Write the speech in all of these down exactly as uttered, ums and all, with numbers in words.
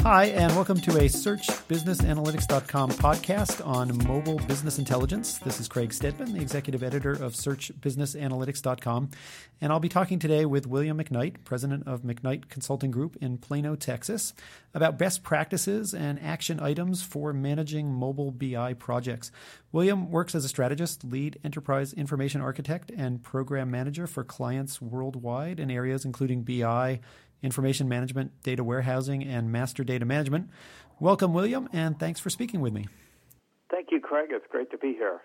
Hi, and welcome to a search business analytics dot com podcast on mobile business intelligence. This is Craig Stedman, the executive editor of search business analytics dot com, and I'll be talking today with William McKnight, president of McKnight Consulting Group in Plano, Texas, about best practices and action items for managing mobile B I projects. William works as a strategist, lead enterprise information architect, and program manager for clients worldwide in areas including B I, information management, data warehousing, and master data management. Welcome, William, and thanks for speaking with me. Thank you, Craig. It's great to be here.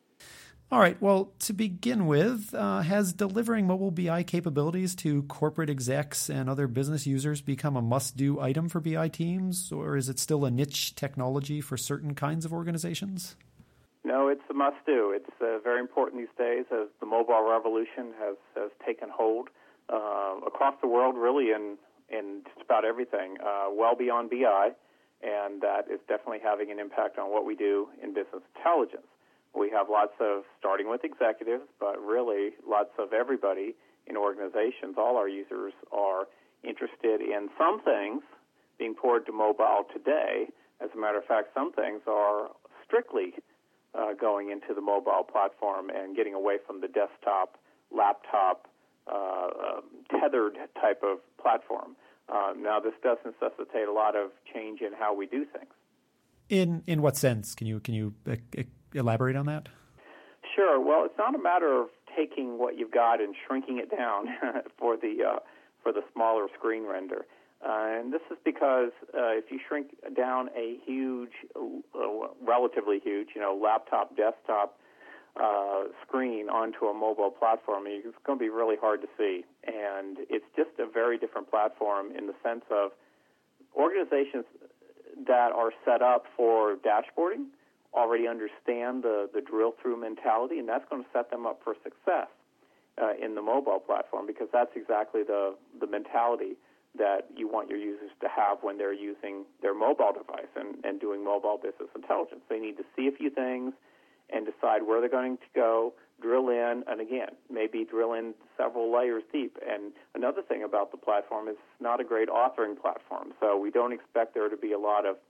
All right. Well, to begin with, uh, has delivering mobile B I capabilities to corporate execs and other business users become a must-do item for B I teams, or is it still a niche technology for certain kinds of organizations? No, it's a must-do. It's uh, very important these days as the mobile revolution has, has taken hold. Uh, across the world, really, in, in just about everything, uh, well beyond B I, and that is definitely having an impact on what we do in business intelligence. We have lots of, starting with executives, but really lots of everybody in organizations. All our users are interested in some things being poured to mobile today. As a matter of fact, some things are strictly uh, going into the mobile platform and getting away from the desktop, laptop, Uh, tethered type of platform. Uh, now, this does necessitate a lot of change in how we do things. In in what sense? Can you can you uh, elaborate on that? Sure. Well, it's not a matter of taking what you've got and shrinking it down for the uh, for the smaller screen render. Uh, and this is because uh, if you shrink down a huge, uh, relatively huge, you know, laptop, desktop, Uh, screen onto a mobile platform, it's going to be really hard to see. And it's just a very different platform in the sense of organizations that are set up for dashboarding already understand the, the drill-through mentality, and that's going to set them up for success uh, in the mobile platform, because that's exactly the, the mentality that you want your users to have when they're using their mobile device and, and doing mobile business intelligence. They need to see a few things and decide where they're going to go, drill in, and again, maybe drill in several layers deep. And another thing about the platform is it's not a great authoring platform, so we don't expect there to be a lot of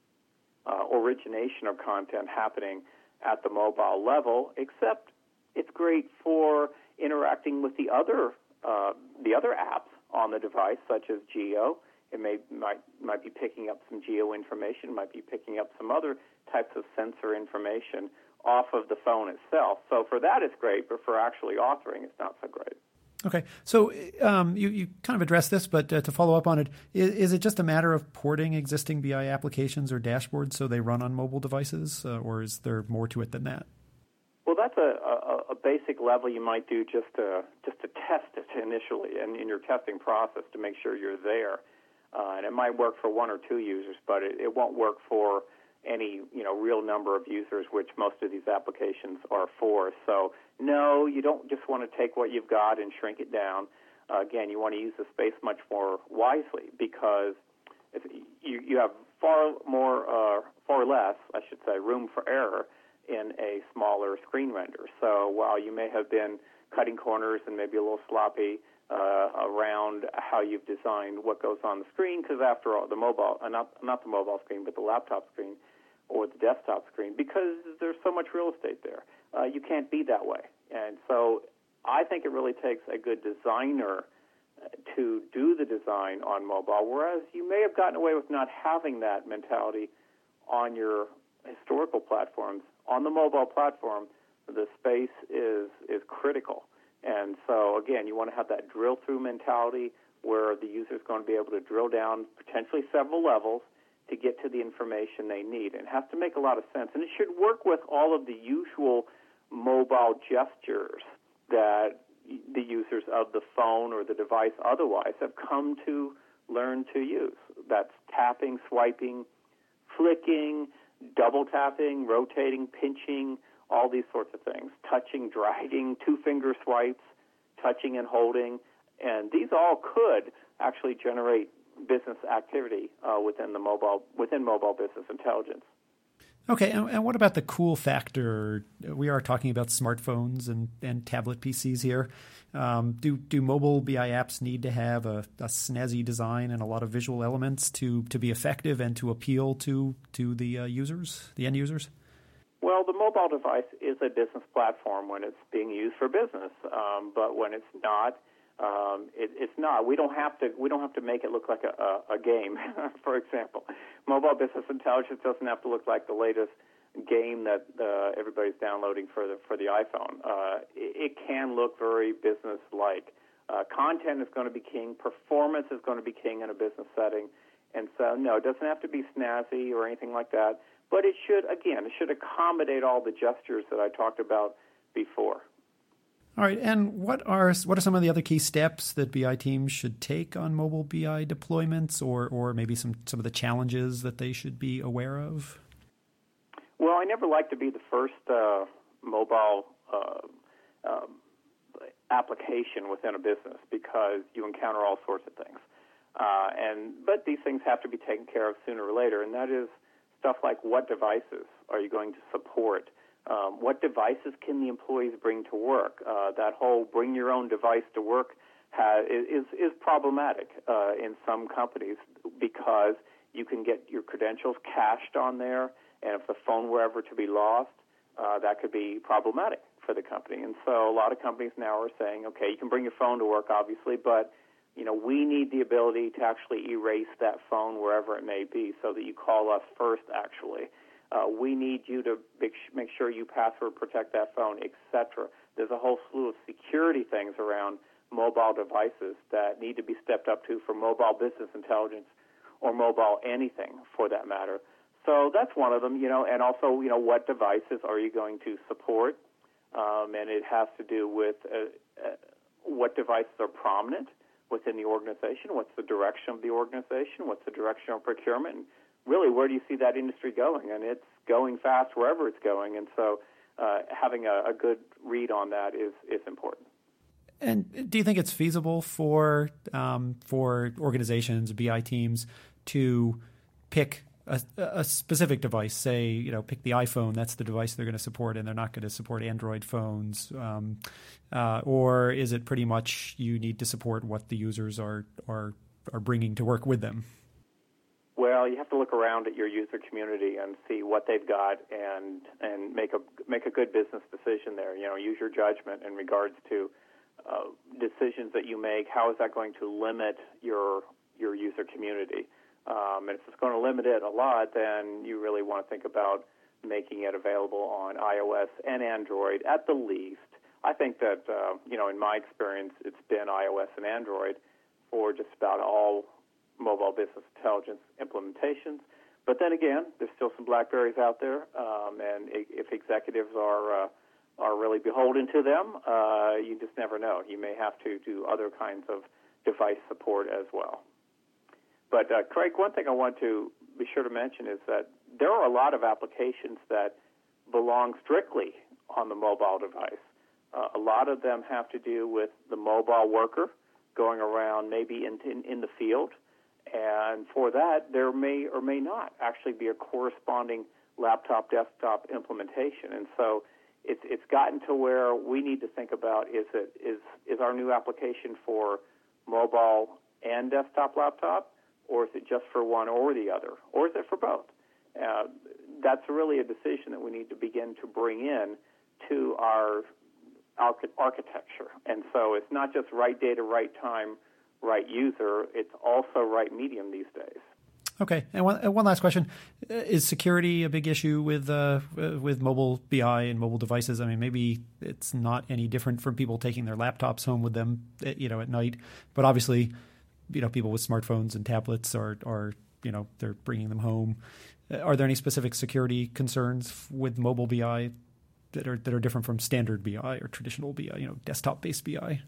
uh, origination of content happening at the mobile level, except it's great for interacting with the other uh, the other apps on the device, such as Geo. It may might might be picking up some geo information, might be picking up some other types of sensor information off of the phone itself. So for that, it's great, but for actually authoring, it's not so great. Okay. So um, you, you kind of addressed this, but uh, to follow up on it, is, is it just a matter of porting existing B I applications or dashboards so they run on mobile devices, uh, or is there more to it than that? Well, that's a, a, a basic level you might do just to, just to test it initially and in your testing process to make sure you're there. Uh, and it might work for one or two users, but it, it won't work for any, you know, real number of users, which most of these applications are for. So, no, you don't just want to take what you've got and shrink it down. Uh, again, you want to use the space much more wisely, because if you, you have far more, uh, far less, I should say, room for error in a smaller screen render. So while you may have been cutting corners and maybe a little sloppy uh, around how you've designed what goes on the screen, because after all, the mobile, uh, not not the mobile screen, but the laptop screen or the desktop screen, because there's so much real estate there, uh, you can't be that way. And so I think it really takes a good designer to do the design on mobile, whereas you may have gotten away with not having that mentality on your historical platforms. On the mobile platform, the space is is critical. And so, again, you want to have that drill-through mentality where the user is going to be able to drill down potentially several levels to get to the information they need. And it has to make a lot of sense. And it should work with all of the usual mobile gestures that the users of the phone or the device otherwise have come to learn to use. That's tapping, swiping, flicking, double tapping, rotating, pinching, all these sorts of things, touching, dragging, two-finger swipes, touching and holding. And these all could actually generate business activity uh, within the mobile within mobile business intelligence. Okay, and, and what about the cool factor? We are talking about smartphones and, and tablet P Cs here. Um, do do mobile B I apps need to have a, a snazzy design and a lot of visual elements to, to be effective and to appeal to to the uh, users, the end users? Well, the mobile device is a business platform when it's being used for business, um, but when it's not, um, it, it's not. We don't have to. We don't have to make it look like a, a, a game. For example, mobile business intelligence doesn't have to look like the latest game that uh, everybody's downloading for the for the iPhone. Uh, it, it can look very business-like. Uh, content is going to be king. Performance is going to be king in a business setting. And so, no, it doesn't have to be snazzy or anything like that. But it should, again, it should accommodate all the gestures that I talked about before. All right, and what are what are some of the other key steps that B I teams should take on mobile B I deployments, or or maybe some, some of the challenges that they should be aware of? Well, I never like to be the first uh, mobile uh, um, application within a business because you encounter all sorts of things. Uh, and but these things have to be taken care of sooner or later, and that is stuff like what devices are you going to support? Um, what devices can the employees bring to work? Uh, that whole bring your own device to work ha- is, is problematic uh, in some companies because you can get your credentials cached on there, and if the phone were ever to be lost, uh, that could be problematic for the company. And so a lot of companies now are saying, okay, you can bring your phone to work, obviously, but you know, we need the ability to actually erase that phone wherever it may be so that you call us first, actually. Uh, we need you to make, make sure you password protect that phone, et cetera. There's a whole slew of security things around mobile devices that need to be stepped up to for mobile business intelligence or mobile anything for that matter. So that's one of them, you know, and also, you know, what devices are you going to support? Um, and it has to do with uh, uh, what devices are prominent within the organization, what's the direction of the organization, what's the direction of procurement, and really where do you see that industry going? And it's going fast wherever it's going, and so uh, having a, a good read on that is, is important. And do you think it's feasible for um, for organizations, B I teams, to pick a, a specific device? Say, you know, pick the iPhone. That's the device they're going to support, and they're not going to support Android phones. Um, uh, or is it pretty much you need to support what the users are are are bringing to work with them? Well, you have to look around at your user community and see what they've got, and and make a make a good business decision there. You know, use your judgment in regards to uh, decisions that you make. How is that going to limit your your user community? Um, and if it's going to limit it a lot, then you really want to think about making it available on iOS and Android at the least. I think that uh, you know, in my experience, it's been iOS and Android for just about all mobile business intelligence implementations. But then again, there's still some BlackBerries out there, um, and if executives are uh, are really beholden to them, uh, you just never know. You may have to do other kinds of device support as well. But uh, Craig, one thing I want to be sure to mention is that there are a lot of applications that belong strictly on the mobile device. Uh, a lot of them have to do with the mobile worker going around maybe in, in, in the field. And for that, there may or may not actually be a corresponding laptop, desktop implementation. And so it's it's gotten to where we need to think about, is it is is our new application for mobile and desktop laptop, or is it just for one or the other, or is it for both? Uh, that's really a decision that we need to begin to bring in to our, our architecture. And so it's not just right data, right time, right user, it's also right medium these days. Okay, and one, and one last question: is security a big issue with uh, with mobile B I and mobile devices? I mean, maybe it's not any different from people taking their laptops home with them, you know, at night. But obviously, you know, people with smartphones and tablets are, are you know, they're bringing them home. Are there any specific security concerns with mobile B I that are that are different from standard B I or traditional B I, you know, desktop-based B I?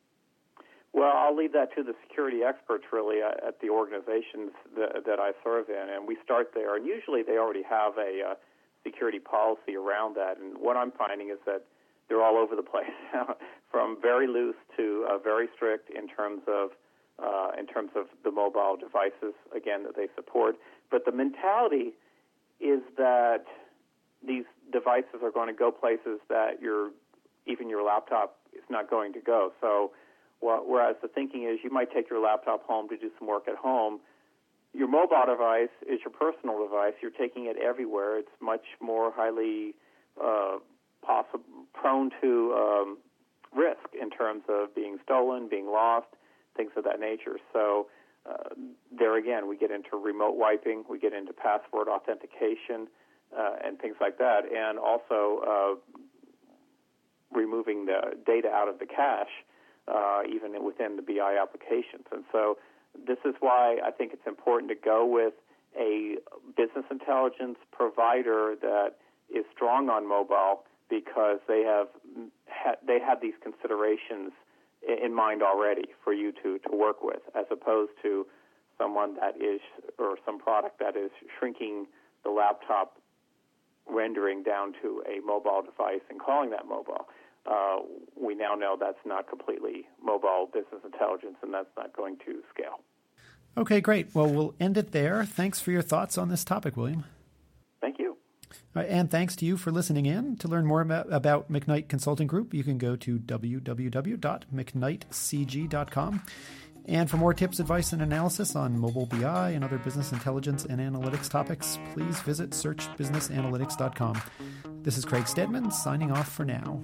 Well, I'll leave that to the security experts, really, at the organizations that, that I serve in, and we start there. And usually they already have a uh, security policy around that. And what I'm finding is that they're all over the place, from very loose to uh, very strict in terms of uh, in terms of the mobile devices, again, that they support. But the mentality is that these devices are going to go places that your even your laptop is not going to go. So, whereas the thinking is you might take your laptop home to do some work at home, your mobile device is your personal device. You're taking it everywhere. It's much more highly uh, possible, prone to um, risk in terms of being stolen, being lost, things of that nature. So uh, there again, we get into remote wiping, we get into password authentication, uh, and things like that, and also uh, removing the data out of the cache, uh, even within the B I applications. And so this is why I think it's important to go with a business intelligence provider that is strong on mobile, because they have ha- they have these considerations in mind already for you to, to work with, as opposed to someone that is, or some product that is shrinking the laptop rendering down to a mobile device and calling that mobile. Uh, we now know that's not completely mobile business intelligence, and that's not going to scale. Okay, great. Well, we'll end it there. Thanks for your thoughts on this topic, William. Thank you. Uh, and thanks to you for listening in. To learn more about, about McKnight Consulting Group, you can go to w w w dot mcknight c g dot com. And for more tips, advice, and analysis on mobile B I and other business intelligence and analytics topics, please visit search business analytics dot com. This is Craig Stedman, signing off for now.